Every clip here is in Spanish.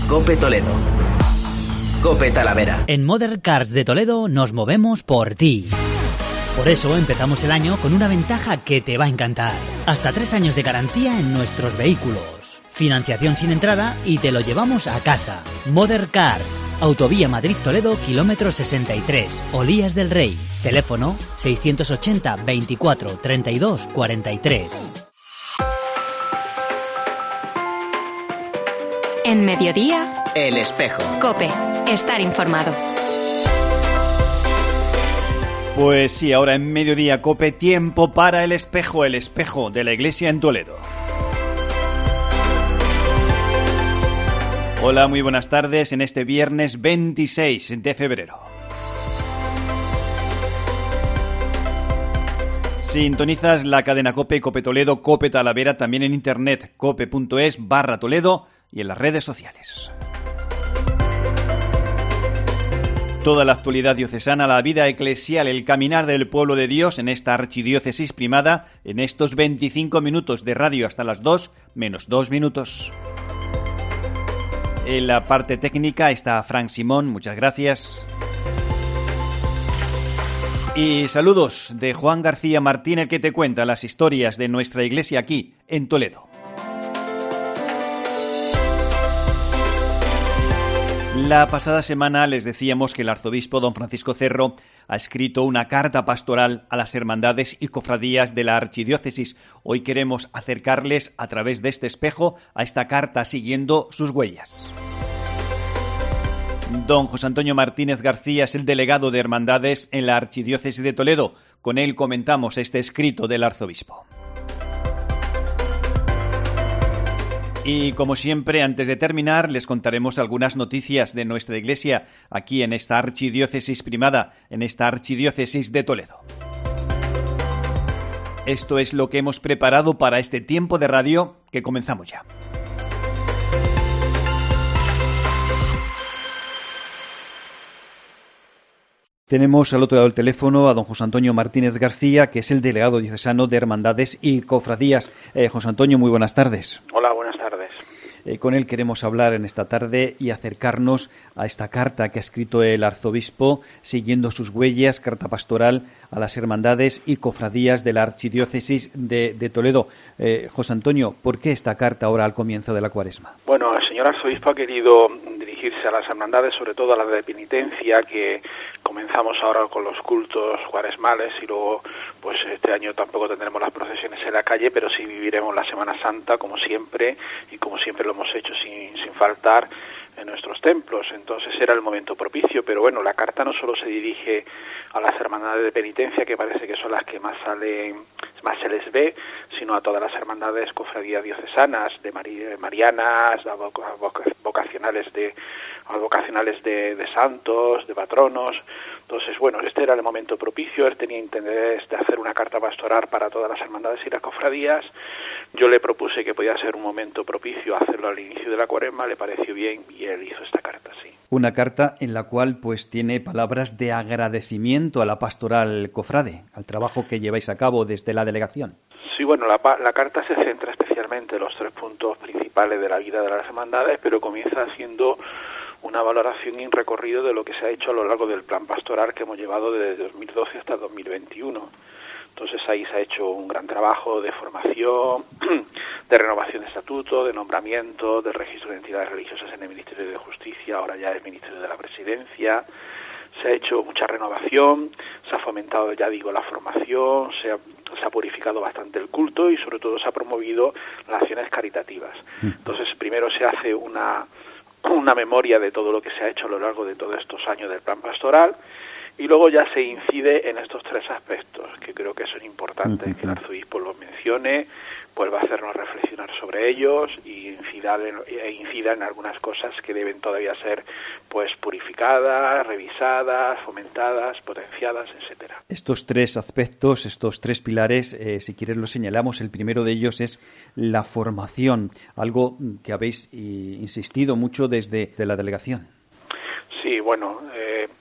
COPE Toledo. COPE Talavera. En Modern Cars de Toledo nos movemos por ti. Por eso empezamos el año con una ventaja que te va a encantar. Hasta 3 años de garantía en nuestros vehículos. Financiación sin entrada y te lo llevamos a casa. Modern Cars. Autovía Madrid-Toledo, kilómetro 63, Olías del Rey. Teléfono 680 24 32 43. En Mediodía, El Espejo. COPE. Estar informado. Pues sí, ahora en Mediodía COPE, tiempo para el espejo de la iglesia en Toledo. Hola, muy buenas tardes en este viernes 26 de febrero. Sintonizas la cadena COPE, COPE Toledo, COPE Talavera, también en internet, cope.es/Toledo y en las redes sociales. Toda la actualidad diocesana, la vida eclesial, el caminar del pueblo de Dios en esta archidiócesis primada, en estos 25 minutos de radio hasta las 2 menos 2 minutos. En la parte técnica está Frank Simón, muchas gracias. Y saludos de Juan García Martín, el que te cuenta las historias de nuestra iglesia aquí, en Toledo. La pasada semana les decíamos que el arzobispo don Francisco Cerro ha escrito una carta pastoral a las hermandades y cofradías de la archidiócesis. Hoy queremos acercarles a través de este espejo a esta carta siguiendo sus huellas. Don José Antonio Martínez García es el delegado de hermandades en la archidiócesis de Toledo. Con él comentamos este escrito del arzobispo. Y como siempre, antes de terminar, les contaremos algunas noticias de nuestra iglesia aquí en esta archidiócesis primada, en esta archidiócesis de Toledo. Esto es lo que hemos preparado para este tiempo de radio que comenzamos ya. Tenemos al otro lado del teléfono a don José Antonio Martínez García, que es el delegado diocesano de hermandades y cofradías. José Antonio, muy buenas tardes. Hola, buenas tardes. Con él queremos hablar en esta tarde y acercarnos a esta carta que ha escrito el arzobispo, siguiendo sus huellas, carta pastoral a las hermandades y cofradías de la archidiócesis de Toledo. José Antonio, ¿por qué esta carta ahora al comienzo de la Cuaresma? Bueno, el señor arzobispo ha querido dirigirse a las hermandades, sobre todo a las de penitencia, que comenzamos ahora con los cultos cuaresmales y luego, pues este año tampoco tendremos las procesiones en la calle, pero sí viviremos la Semana Santa como siempre y como siempre lo hemos hecho sin faltar en nuestros templos. Entonces era el momento propicio, pero bueno, la carta no solo se dirige a las hermandades de penitencia, que parece que son las que más se les ve, sino a todas las hermandades, cofradías diocesanas, de marianas, vocacionales de santos, de patronos. Entonces, bueno, este era el momento propicio. Él tenía interés de hacer una carta pastoral para todas las hermandades y las cofradías. Yo le propuse que podía ser un momento propicio hacerlo al inicio de la Cuaresma, le pareció bien y él hizo esta carta, sí. Una carta en la cual pues tiene palabras de agradecimiento a la pastoral cofrade, al trabajo que lleváis a cabo desde la delegación. Sí, bueno, la carta se centra especialmente en los 3 puntos principales de la vida de las hermandades, pero comienza haciendo una valoración y un recorrido de lo que se ha hecho a lo largo del plan pastoral que hemos llevado desde 2012 hasta 2021. Entonces ahí se ha hecho un gran trabajo de formación, de renovación de estatuto, de nombramiento, del registro de entidades religiosas en el Ministerio de Justicia, ahora ya es Ministerio de la Presidencia. Se ha hecho mucha renovación, se ha fomentado, ya digo, la formación, se ha purificado bastante el culto y sobre todo se ha promovido las acciones caritativas. Entonces primero se hace una memoria de todo lo que se ha hecho a lo largo de todos estos años del plan pastoral y luego ya se incide en estos 3 aspectos que creo que son importantes, que el arzobispo los mencione, pues va a hacernos reflexionar sobre ellos y incida en algunas cosas que deben todavía ser pues purificadas, revisadas, fomentadas, potenciadas, etcétera. Estos 3 aspectos, estos 3 pilares, si quieres los señalamos. El primero de ellos es la formación, algo que habéis insistido mucho desde la delegación. Sí, bueno,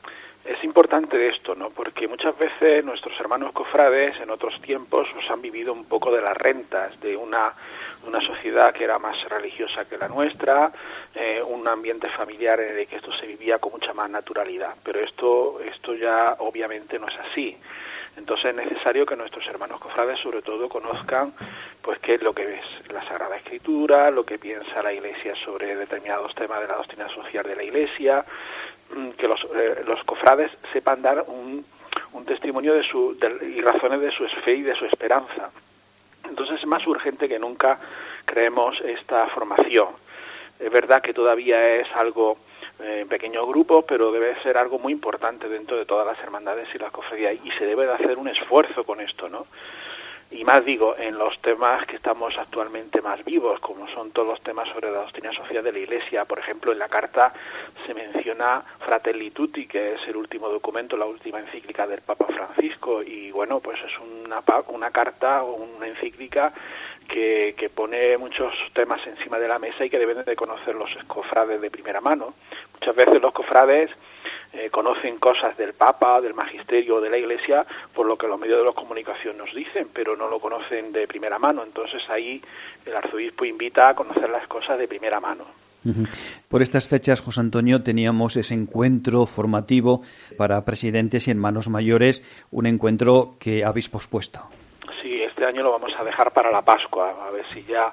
Es importante esto, ¿no? Porque muchas veces nuestros hermanos cofrades en otros tiempos pues, han vivido un poco de las rentas de una sociedad que era más religiosa que la nuestra, un ambiente familiar en el que esto se vivía con mucha más naturalidad. Pero esto ya obviamente no es así. Entonces es necesario que nuestros hermanos cofrades sobre todo conozcan pues qué es lo que es la Sagrada Escritura, lo que piensa la Iglesia sobre determinados temas de la doctrina social de la Iglesia, que los cofrades sepan dar un testimonio y razones de su fe y de su esperanza. Entonces es más urgente que nunca, creemos, esta formación. Es verdad que todavía es algo en pequeños grupos, pero debe ser algo muy importante dentro de todas las hermandades y las cofradías, y se debe de hacer un esfuerzo con esto, ¿no? Y más digo, en los temas que estamos actualmente más vivos, como son todos los temas sobre la doctrina social de la Iglesia. Por ejemplo, en la carta se menciona Fratelli Tutti, que es el último documento, la última encíclica del Papa Francisco, y bueno, pues es una carta o una encíclica que pone muchos temas encima de la mesa y que deben de conocer los cofrades de primera mano. Muchas veces los cofrades conocen cosas del Papa, del Magisterio o de la Iglesia por lo que los medios de comunicación nos dicen, pero no lo conocen de primera mano. Entonces ahí el arzobispo invita a conocer las cosas de primera mano. Por estas fechas, José Antonio, teníamos ese encuentro formativo para presidentes y hermanos mayores, un encuentro que habéis pospuesto. Sí, este año lo vamos a dejar para la Pascua, a ver si ya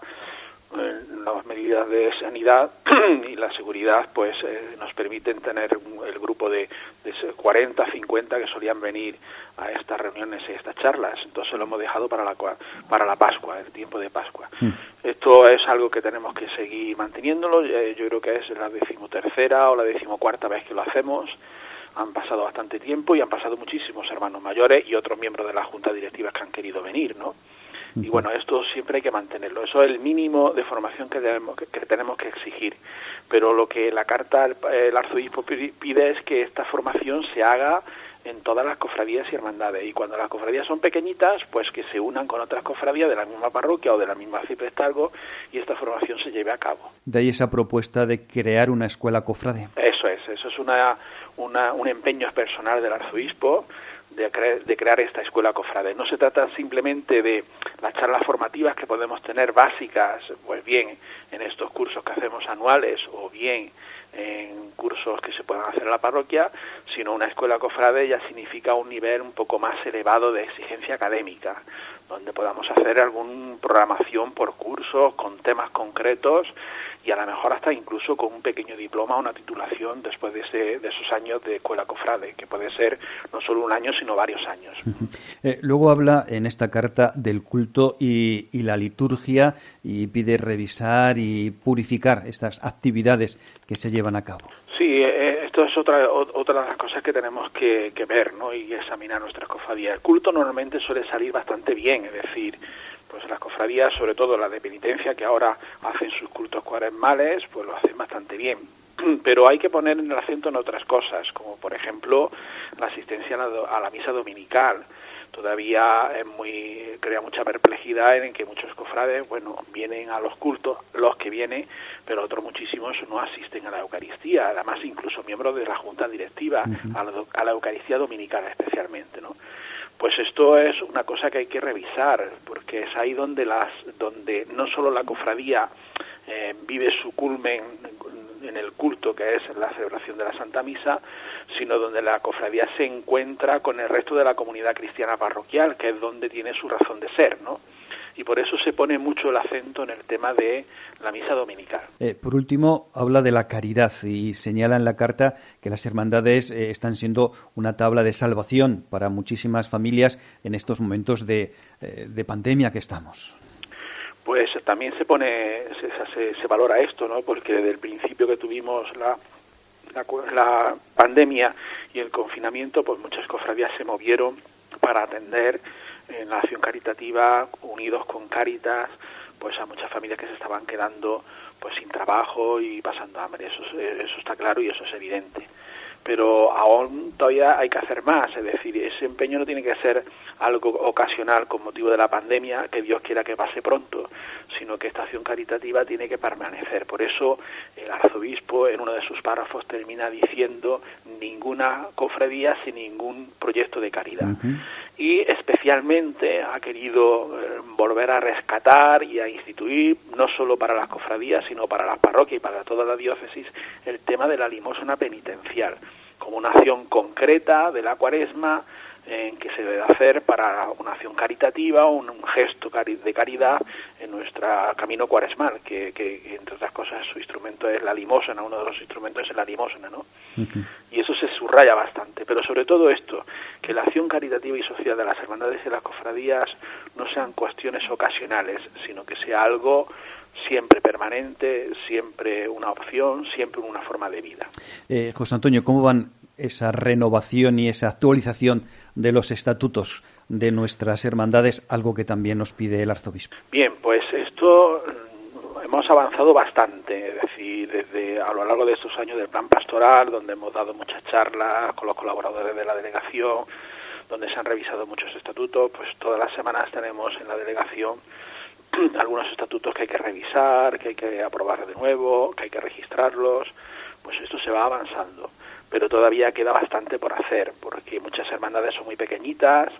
las medidas de sanidad y la seguridad pues nos permiten tener el grupo de 40, 50 que solían venir a estas reuniones y a estas charlas. Entonces lo hemos dejado para la Pascua, el tiempo de Pascua. Esto es algo que tenemos que seguir manteniéndolo. Yo creo que es la 13ª o la 14ª vez que lo hacemos. Han pasado bastante tiempo y han pasado muchísimos hermanos mayores y otros miembros de la Junta Directiva que han querido venir, ¿no? Y bueno, esto siempre hay que mantenerlo. Eso es el mínimo de formación que tenemos que exigir. Pero lo que la carta el arzobispo pide es que esta formación se haga en todas las cofradías y hermandades. Y cuando las cofradías son pequeñitas, pues que se unan con otras cofradías de la misma parroquia o de la misma arciprestazgo y esta formación se lleve a cabo. De ahí esa propuesta de crear una escuela cofrade. Eso es un empeño personal del arzobispo de crear esta escuela cofrade. No se trata simplemente de las charlas formativas que podemos tener básicas, pues bien en estos cursos que hacemos anuales o bien en cursos que se puedan hacer en la parroquia, sino una escuela cofrade ya significa un nivel un poco más elevado de exigencia académica, donde podamos hacer alguna programación por cursos con temas concretos y a lo mejor hasta incluso con un pequeño diploma o una titulación después de esos años de escuela cofrade, que puede ser no solo un año sino varios años. Luego habla en esta carta del culto y la liturgia y pide revisar y purificar estas actividades que se llevan a cabo. Sí, esto es otra de las cosas que tenemos que ver, ¿no? Y examinar nuestras cofradías. El culto normalmente suele salir bastante bien, es decir, pues las cofradías, sobre todo las de penitencia, que ahora hacen sus cultos cuaresmales, pues lo hacen bastante bien. Pero hay que poner el acento en otras cosas, como por ejemplo la asistencia a la misa dominical. Todavía crea mucha perplejidad en que muchos cofrades, vienen a los cultos, los que vienen, pero otros muchísimos no asisten a la Eucaristía, además incluso miembros de la Junta Directiva, a la Eucaristía dominical especialmente, ¿no? Pues esto es una cosa que hay que revisar, porque es ahí donde no solo la cofradía vive su culmen en el culto, que es la celebración de la Santa Misa, sino donde la cofradía se encuentra con el resto de la comunidad cristiana parroquial, que es donde tiene su razón de ser, ¿no? Y por eso se pone mucho el acento en el tema de la misa dominical. Por último, habla de la caridad y señala en la carta que las hermandades están siendo una tabla de salvación para muchísimas familias en estos momentos de pandemia que estamos. Pues también se valora esto, ¿no? Porque desde el principio que tuvimos la pandemia y el confinamiento, pues muchas cofradías se movieron para atender en la acción caritativa, unidos con Cáritas, pues a muchas familias que se estaban quedando pues sin trabajo y pasando hambre. Eso está claro y eso es evidente. pero aún todavía hay que hacer más, es decir, ese empeño no tiene que ser algo ocasional con motivo de la pandemia, que Dios quiera que pase pronto, sino que esta acción caritativa tiene que permanecer. Por eso el arzobispo en uno de sus párrafos termina diciendo ninguna cofradía sin ningún proyecto de caridad. Y especialmente ha querido volver a rescatar y a instituir, no solo para las cofradías, sino para las parroquias y para toda la diócesis, el tema de la limosna penitencial, como una acción concreta de la Cuaresma en que se debe hacer para una acción caritativa, un gesto de caridad en nuestro camino cuaresmal, que entre otras cosas su instrumento es la limosna, uno de los instrumentos es la limosna, ¿no? Y eso se subraya bastante, pero sobre todo esto, que la acción caritativa y social de las hermandades y las cofradías no sean cuestiones ocasionales, sino que sea algo siempre permanente, siempre una opción, siempre una forma de vida. José Antonio, ¿cómo van esa renovación y esa actualización de los estatutos de nuestras hermandades, algo que también nos pide el arzobispo? Bien, pues esto hemos avanzado bastante, es decir, desde a lo largo de estos años del plan pastoral, donde hemos dado muchas charlas con los colaboradores de la delegación, donde se han revisado muchos estatutos, pues todas las semanas tenemos en la delegación algunos estatutos que hay que revisar, que hay que aprobar de nuevo, que hay que registrarlos, pues esto se va avanzando. Pero todavía queda bastante por hacer, porque muchas hermandades son muy pequeñitas,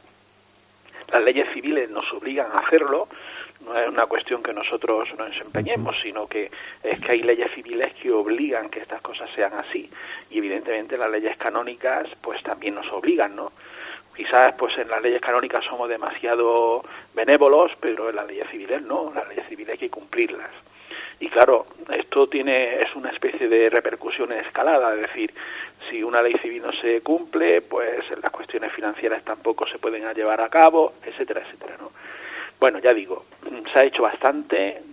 las leyes civiles nos obligan a hacerlo, no es una cuestión que nosotros nos empeñemos, sino que es que hay leyes civiles que obligan que estas cosas sean así, y evidentemente las leyes canónicas pues también nos obligan, ¿no? Quizás pues en las leyes canónicas somos demasiado benévolos, pero en las leyes civiles no, las leyes civiles hay que cumplirlas. Y claro, esto es una especie de repercusión en escalada, es decir, si una ley civil no se cumple, pues las cuestiones financieras tampoco se pueden llevar a cabo, etcétera, etcétera, ¿no? Bueno, ya digo, se ha hecho bastante,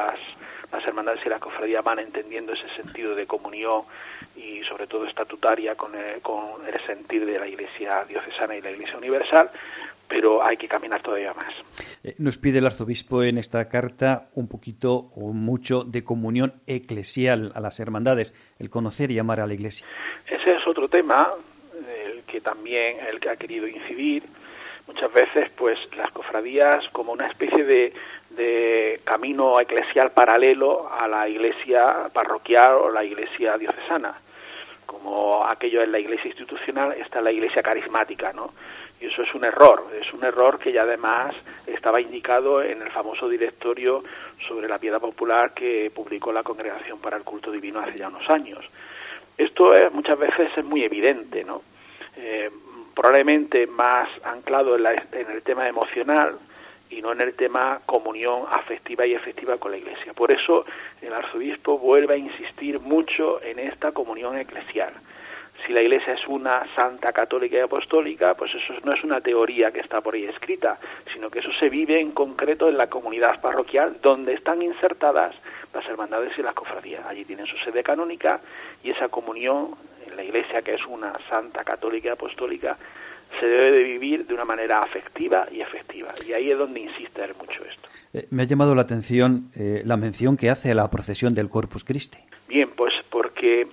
las hermandades y las cofradías van entendiendo ese sentido de comunión y sobre todo estatutaria con el sentir de la Iglesia diocesana y la Iglesia universal, pero hay que caminar todavía más. Nos pide el arzobispo en esta carta un poquito o mucho de comunión eclesial a las hermandades, el conocer y amar a la Iglesia. Ese es otro tema, el que ha querido incidir. Muchas veces, pues, las cofradías como una especie de camino eclesial paralelo a la Iglesia parroquial o la Iglesia diocesana. Como aquello es la Iglesia institucional, está la Iglesia carismática, ¿no? Y eso es un error que ya además estaba indicado en el famoso directorio sobre la piedad popular que publicó la Congregación para el Culto Divino hace ya unos años. Esto muchas veces es muy evidente, ¿no? Probablemente más anclado en el tema emocional y no en el tema comunión afectiva y efectiva con la Iglesia. Por eso el arzobispo vuelve a insistir mucho en esta comunión eclesial. Si la Iglesia es una santa, católica y apostólica, pues eso no es una teoría que está por ahí escrita, sino que eso se vive en concreto en la comunidad parroquial donde están insertadas las hermandades y las cofradías. Allí tienen su sede canónica y esa comunión en la Iglesia, que es una santa, católica y apostólica, se debe de vivir de una manera afectiva y efectiva. Y ahí es donde insiste él mucho esto. Me ha llamado la atención la mención que hace a la procesión del Corpus Christi. Bien, pues porque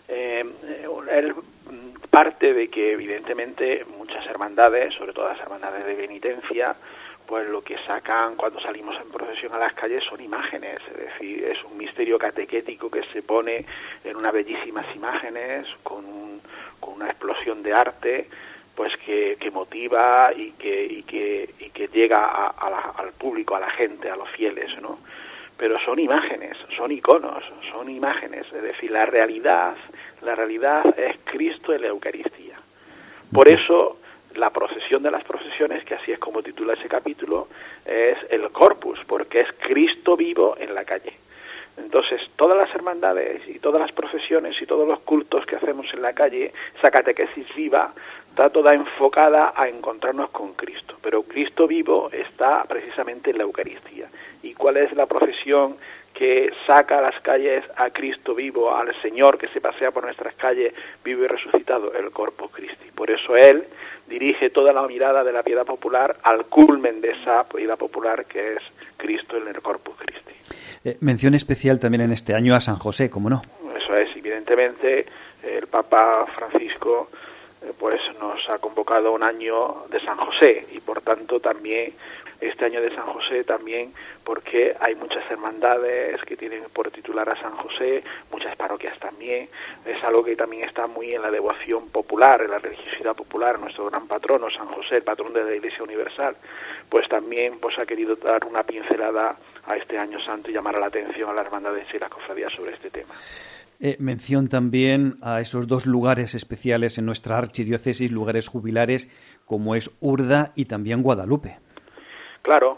él parte de que evidentemente muchas hermandades, sobre todo las hermandades de penitencia, pues lo que sacan cuando salimos en procesión a las calles son imágenes, es decir, es un misterio catequético que se pone en unas bellísimas imágenes con una explosión de arte, pues que motiva y que llega al público, a la gente, a los fieles, ¿no? Pero son imágenes, son iconos, son imágenes, es decir, la realidad es Cristo en la Eucaristía. Por eso la procesión de las procesiones, que así es como titula ese capítulo, es el Corpus, porque es Cristo vivo en la calle. Entonces, todas las hermandades y todas las procesiones y todos los cultos que hacemos en la calle, esa catequesis viva, está toda enfocada a encontrarnos con Cristo. Pero Cristo vivo está precisamente en la Eucaristía. ¿Y cuál es la procesión que saca a las calles a Cristo vivo, al Señor que se pasea por nuestras calles, vivo y resucitado? El Corpus Christi. Por eso Él dirige toda la mirada de la piedad popular al culmen de esa piedad popular que es Cristo en el Corpus Christi. Mención especial también en este año a San José, ¿cómo no? Eso es, evidentemente. evidentemente el Papa Francisco pues nos ha convocado a un año de San José, y por tanto también este año de San José también porque hay muchas hermandades que tienen por titular a San José, muchas parroquias también. Es algo que también está muy en la devoción popular, en la religiosidad popular. Nuestro gran patrono, San José, el patrón de la Iglesia Universal, pues también pues ha querido dar una pincelada a este año santo y llamar la atención a las hermandades y las cofradías sobre este tema. Mención también a esos dos lugares especiales en nuestra archidiócesis, lugares jubilares, como es Urda y también Guadalupe. Claro,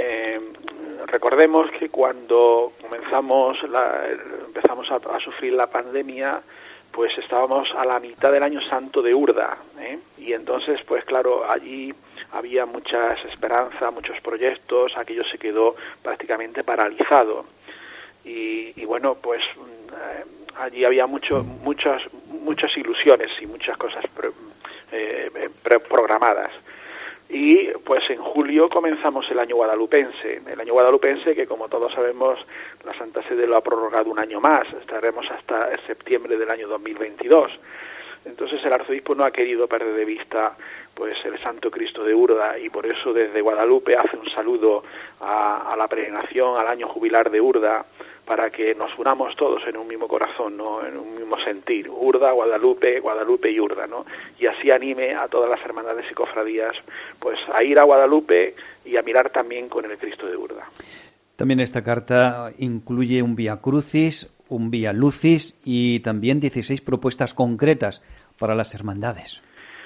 recordemos que cuando empezamos a sufrir la pandemia, pues estábamos a la mitad del año santo de Urda, y entonces, pues claro, allí había muchas esperanzas, muchos proyectos, aquello se quedó prácticamente paralizado. Y bueno, pues allí había muchas ilusiones y muchas cosas programadas. Y pues en julio comenzamos el año guadalupense, que como todos sabemos la Santa Sede lo ha prorrogado un año más, estaremos hasta septiembre del año 2022. Entonces el arzobispo no ha querido perder de vista pues el Santo Cristo de Urda, y por eso desde Guadalupe hace un saludo a la peregrinación, al año jubilar de Urda, para que nos unamos todos en un mismo corazón, ¿no? En un mismo sentir, Urda, Guadalupe, Guadalupe y Urda, ¿no? Y así anime a todas las hermandades y cofradías pues a ir a Guadalupe y a mirar también con el Cristo de Urda. También esta carta incluye un Vía Crucis, un Vía Lucis y también 16 propuestas concretas para las hermandades.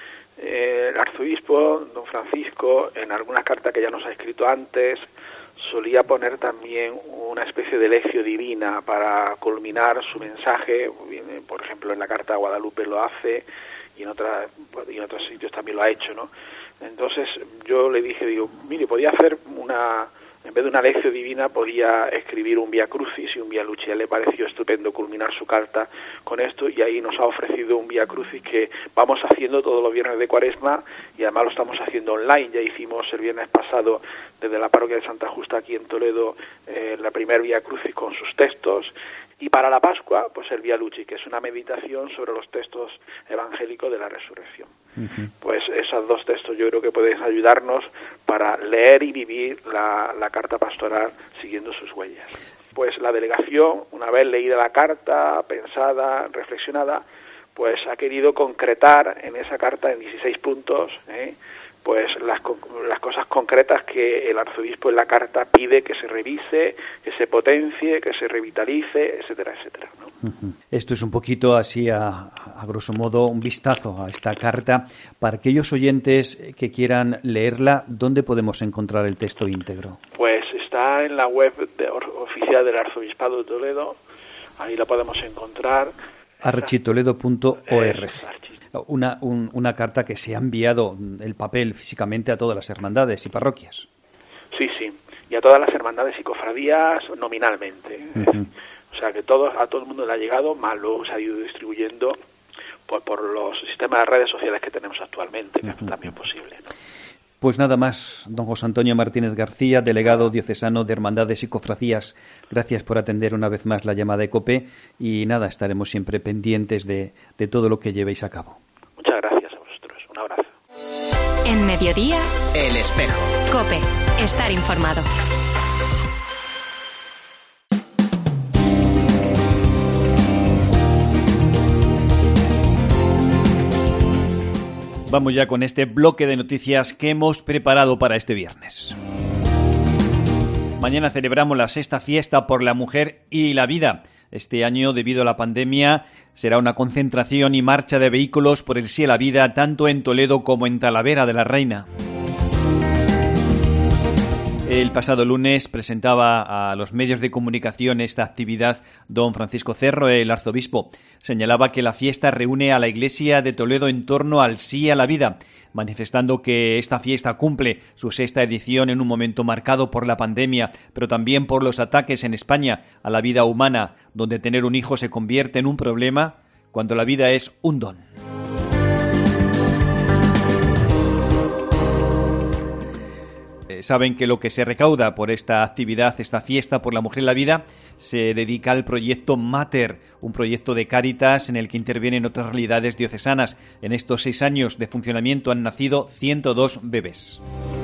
El arzobispo, don Francisco, en algunas cartas que ya nos ha escrito antes, solía poner también una especie de lección divina para culminar su mensaje. Por ejemplo, en la carta a Guadalupe lo hace, y en otros sitios también lo ha hecho, ¿no? Entonces yo le dije, mire, podía hacer en vez de una lección divina, podía escribir un Vía Crucis y un Vía Lucis. Le pareció estupendo culminar su carta con esto, y ahí nos ha ofrecido un Vía Crucis que vamos haciendo todos los viernes de Cuaresma, y además lo estamos haciendo online. Ya hicimos el viernes pasado desde la parroquia de Santa Justa aquí en Toledo la primer Vía Crucis con sus textos, y para la Pascua pues el Vía Lucis, que es una meditación sobre los textos evangélicos de la resurrección. Uh-huh. Pues esos dos textos yo creo que pueden ayudarnos para leer y vivir la carta pastoral siguiendo sus huellas. Pues la delegación, una vez leída la carta, pensada, reflexionada, pues ha querido concretar en esa carta en 16 puntos, pues las cosas concretas que el arzobispo en la carta pide que se revise, que se potencie, que se revitalice, etcétera, etcétera, ¿no? Esto es un poquito así, a grosso modo, un vistazo a esta carta. Para aquellos oyentes que quieran leerla, ¿dónde podemos encontrar el texto íntegro? Pues está en la web oficial del Arzobispado de Toledo, ahí la podemos encontrar. architoledo.org. Una carta que se ha enviado el papel físicamente a todas las hermandades y parroquias. Sí, y a todas las hermandades y cofradías nominalmente. Uh-huh. O sea que a todo el mundo le ha llegado, más luego se ha ido distribuyendo por los sistemas de redes sociales que tenemos actualmente, que es también posible, ¿no? Pues nada más, don José Antonio Martínez García, delegado diocesano de Hermandades y Cofradías. Gracias por atender una vez más la llamada de COPE, y nada, estaremos siempre pendientes de todo lo que llevéis a cabo. Muchas gracias a vosotros. Un abrazo. En Mediodía, El Espejo. COPE. Estar informado. Vamos ya con este bloque de noticias que hemos preparado para este viernes. Mañana celebramos la sexta fiesta por la mujer y la vida. Este año, debido a la pandemia, será una concentración y marcha de vehículos por el sí a la vida, tanto en Toledo como en Talavera de la Reina. El pasado lunes presentaba a los medios de comunicación esta actividad don Francisco Cerro, el arzobispo. Señalaba que la fiesta reúne a la Iglesia de Toledo en torno al sí a la vida, manifestando que esta fiesta cumple su sexta edición en un momento marcado por la pandemia, pero también por los ataques en España a la vida humana, donde tener un hijo se convierte en un problema cuando la vida es un don. saben que lo que se recauda por esta actividad, esta fiesta por la mujer en la vida, se dedica al proyecto Mater, un proyecto de Cáritas en el que intervienen otras realidades diocesanas. En estos 6 años de funcionamiento han nacido 102 bebés.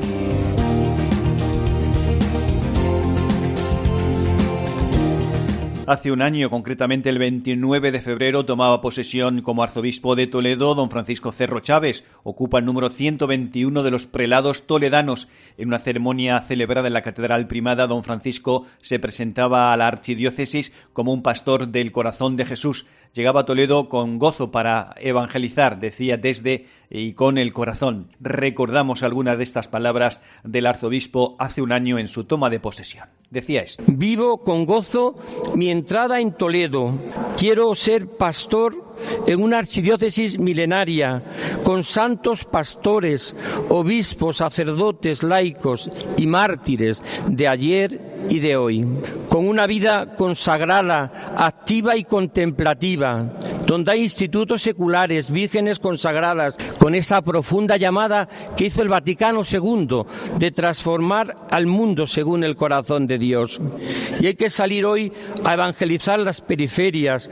Hace un año, concretamente el 29 de febrero, tomaba posesión como arzobispo de Toledo don Francisco Cerro Chávez. Ocupa el número 121 de los prelados toledanos. En una ceremonia celebrada en la Catedral Primada, don Francisco se presentaba a la archidiócesis como un pastor del corazón de Jesús. Llegaba a Toledo con gozo para evangelizar, decía, desde y con el corazón. Recordamos algunas de estas palabras del arzobispo hace un año en su toma de posesión. Decía esto: vivo con gozo mi entrada en Toledo. Quiero ser pastor en una archidiócesis milenaria, con santos pastores, obispos, sacerdotes, laicos y mártires de ayer y de hoy, con una vida consagrada, activa y contemplativa, donde hay institutos seculares, vírgenes consagradas, con esa profunda llamada que hizo el Vaticano II de transformar al mundo según el corazón de Dios. Y hay que salir hoy a evangelizar las periferias.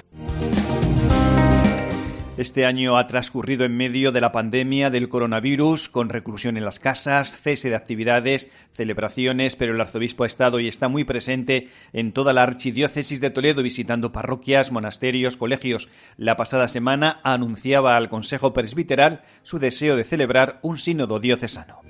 Este año ha transcurrido en medio de la pandemia del coronavirus, con reclusión en las casas, cese de actividades, celebraciones, pero el arzobispo ha estado y está muy presente en toda la archidiócesis de Toledo, visitando parroquias, monasterios, colegios. La pasada semana anunciaba al Consejo Presbiteral su deseo de celebrar un sínodo diocesano.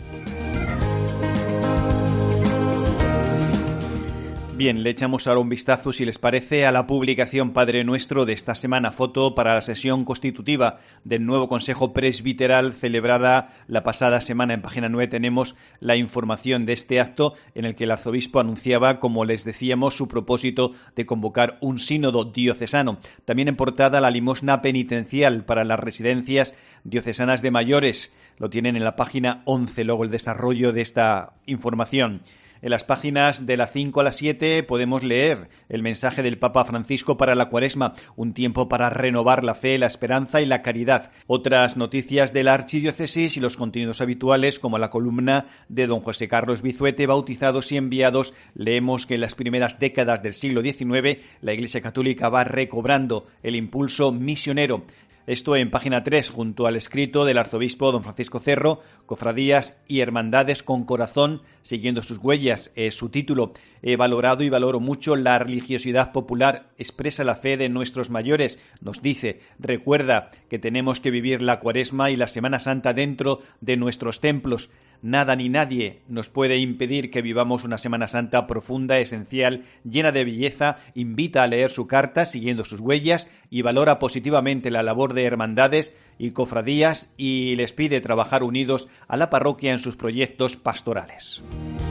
Bien, le echamos ahora un vistazo, si les parece, a la publicación Padre Nuestro de esta semana, foto para la sesión constitutiva del nuevo Consejo Presbiteral celebrada la pasada semana. En página 9 tenemos la información de este acto en el que el arzobispo anunciaba, como les decíamos, su propósito de convocar un sínodo diocesano. También en portada la limosna penitencial para las residencias diocesanas de mayores. Lo tienen en la página 11, luego el desarrollo de esta información. En las páginas de la 5 a la 7 podemos leer el mensaje del Papa Francisco para la Cuaresma, un tiempo para renovar la fe, la esperanza y la caridad. Otras noticias de la archidiócesis y los contenidos habituales, como la columna de don José Carlos Bizuete, Bautizados y enviados, leemos que en las primeras décadas del siglo XIX la Iglesia Católica va recobrando el impulso misionero. Esto en página 3, junto al escrito del arzobispo don Francisco Cerro, Cofradías y Hermandades con Corazón, siguiendo sus huellas. Es su título. He valorado y valoro mucho la religiosidad popular. Expresa la fe de nuestros mayores. Nos dice, recuerda que tenemos que vivir la Cuaresma y la Semana Santa dentro de nuestros templos. Nada ni nadie nos puede impedir que vivamos una Semana Santa profunda, esencial, llena de belleza. Invita a leer su carta siguiendo sus huellas y valora positivamente la labor de hermandades y cofradías y les pide trabajar unidos a la parroquia en sus proyectos pastorales.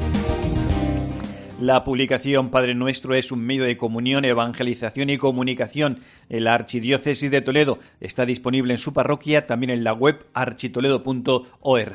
La publicación Padre Nuestro es un medio de comunión, evangelización y comunicación en la Archidiócesis de Toledo. Está disponible en su parroquia, también en la web architoledo.org.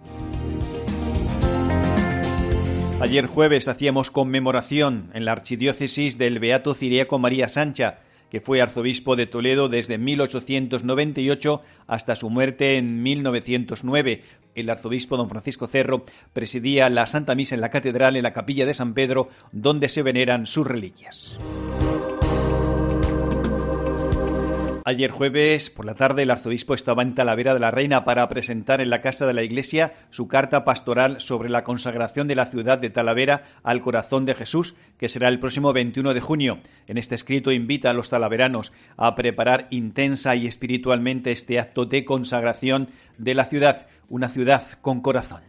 Ayer jueves hacíamos conmemoración en la archidiócesis del beato Ciriaco María Sancha, que fue arzobispo de Toledo desde 1898 hasta su muerte en 1909. El arzobispo don Francisco Cerro presidía la Santa Misa en la catedral, en la capilla de San Pedro, donde se veneran sus reliquias. Ayer jueves por la tarde el arzobispo estaba en Talavera de la Reina para presentar en la Casa de la Iglesia su carta pastoral sobre la consagración de la ciudad de Talavera al corazón de Jesús, que será el próximo 21 de junio. En este escrito invita a los talaveranos a preparar intensa y espiritualmente este acto de consagración de la ciudad, una ciudad con corazón.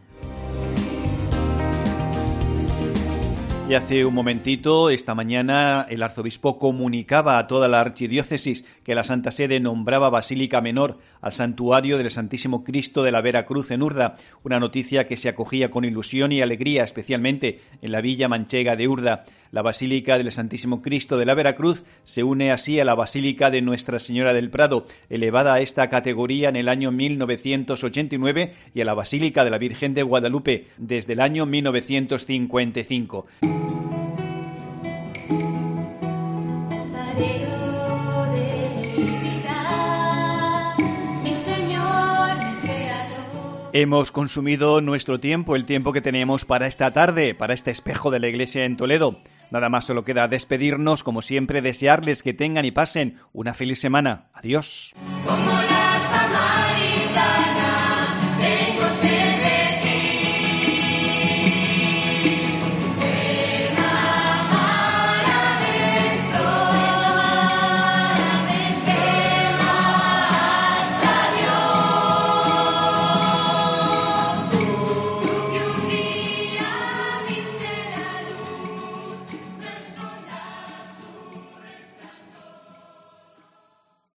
Y hace un momentito, esta mañana, el arzobispo comunicaba a toda la archidiócesis que la Santa Sede nombraba Basílica Menor al Santuario del Santísimo Cristo de la Vera Cruz en Urda, una noticia que se acogía con ilusión y alegría, especialmente en la villa manchega de Urda. La Basílica del Santísimo Cristo de la Vera Cruz se une así a la Basílica de Nuestra Señora del Prado, elevada a esta categoría en el año 1989, y a la Basílica de la Virgen de Guadalupe desde el año 1955. Hemos consumido nuestro tiempo, el tiempo que teníamos para esta tarde, para este espejo de la Iglesia en Toledo. Nada más solo queda despedirnos, como siempre, desearles que tengan y pasen una feliz semana. Adiós.